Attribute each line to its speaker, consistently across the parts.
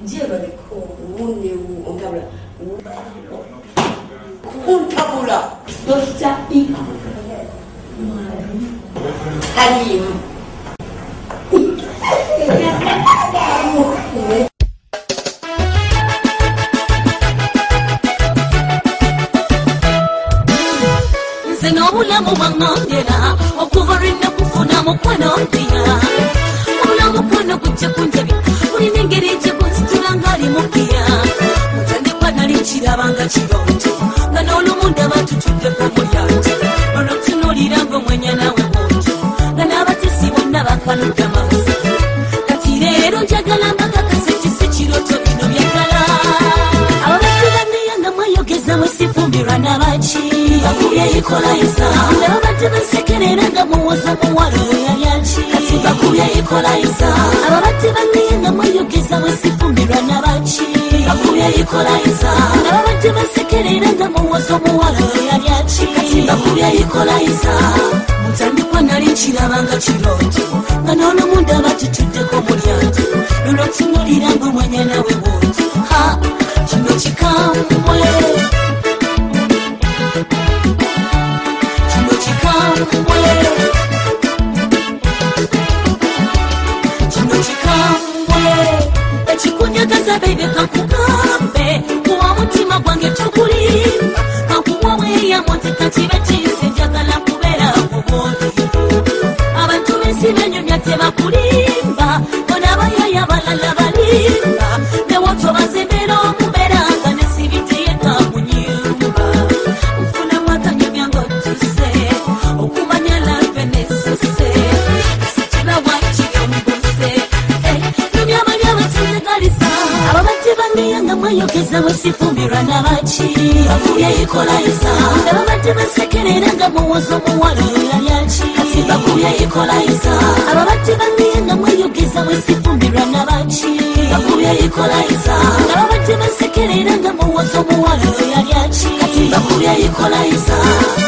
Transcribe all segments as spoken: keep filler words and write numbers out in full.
Speaker 1: Dieu va dire on est où on table on table donc ça pique allez
Speaker 2: Senobulamu wangondera okuvarinda kufuna mukwano mpira obulamu bwono kujja kunjabi buli n'engeri gye kunsitula ng'ali mupiya mutandikwa nali kirabanga kirooto nga n'olumu ndaba tutuddeko mu lyato olwo tunuulira ng'omwenya nawe bw'otyo nga n'abatesi bonna bakanudda maaso kati leero njagala mbakakase kisi kirooto bino byagala ababadde banneya nga mweyogeza mwesifumbirwa n'abaki bakubye equalizer ababadde basekerera nga muwoza muwala oyo yali aki kati bakubye equalizer ababadde banneya nga mweyogeza mwesifumbirwa n'abaki bakubye equalizer ababadde basekerera nga muwoza muwala oyo yali aki kati bakubye equalizer mutandikwa nali kirabanga kirooto nga n'olumu ndaba tutuddeko mu lyato luno tunuulira ng'omwenya nawe bw'otyo ha kino kikambwe kino kikambwe kino kikambwe ekikunyagaza bebe kakugambe kuwa mutima gwange togulimba kakuwa weeyamo nti kati bekinsi njagala kubeera kubondi abantu b'ensi benyumya tebakulimba bona abayaya balala balimba newoto bazembera omubeera nga nesibiteyeka mu nyumba nfunamu akanyumya ng'otuse okumanya lampe nesuse sikibawakiri omubuse nyumya bali abatezegalisa ababadde banneya nga mweyogeza mwesifumbirwa n'abaki bakubye equalizer ababadde basekerera nga muwoza omuwala oyo yali aki kati bakubye equalizer ababadde banneya nga mweyogeza mwesifumbirwa n'abaki bakubye equalizer ababadde basekerera nga muwoza omuwala oyo yali aki kati bakubye equalizer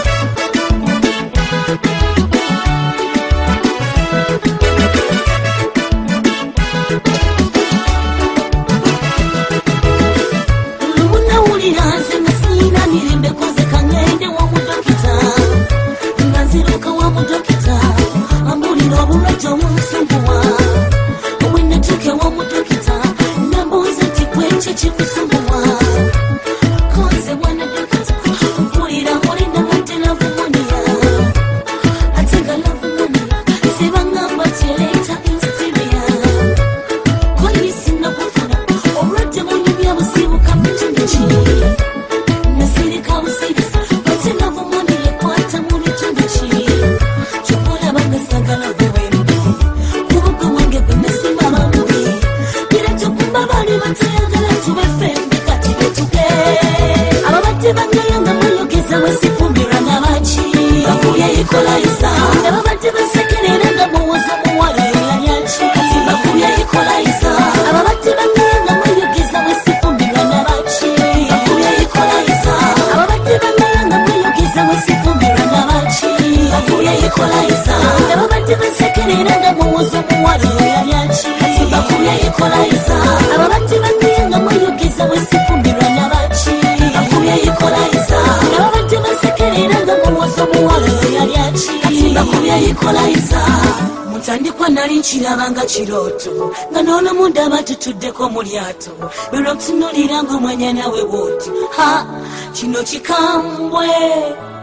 Speaker 2: lumunawulira nze nga siyina mirembe koze kangende w'omudokita nga nziruka w'omudokita ambulira obulwadde omunsumbuwa obwenatuuke w'omudokita nambuuza nti kwekyo kikusumbuwa konze bwana dokita mpulira mulina mudde lavumoniya ate nga lavumoniya sebangamba tyeleeta instiriya koyisi nakufuna obulwadde bunyumya busibuka mukitundu ki nasirika busirisa ate lavumoniya ekwata mu bitundu ki kyokulaba nga sagala buwembi kubuga wange gwe nasimba bamubi era kyokumba bali batayagala tubefembi kati betuge ababadde banneya nga mweyogeza mwesifumbirwa n'abaki bakubye equalizer ababadde basekerera nga muwoza omuwala oyo yali aki kati bakubye equalizer ababadde banneya nga mweyogeza mwesifumbirwa n'abaki bakubye equalizer ababadde banneya nga mweyogeza mwesifumbirwa n'abaki bakubye equalizer ababadde basekerera nga muwoza omuwala oyo yali aki kati bakubye equalizer ababadde banneya nga mweyogeza mwesifumbirwa n'abaki bakubye equalizer ababadde basekerera nga muwoza omuwala oyo yali aki kati bakubye equalizer mutandikwa nali nkirabanga kirooto nga n'olumu ndaba tutuddeko mu lyato lwolwo tunuulira ng'omwanya nawe bw'otyo ha kino kikambwe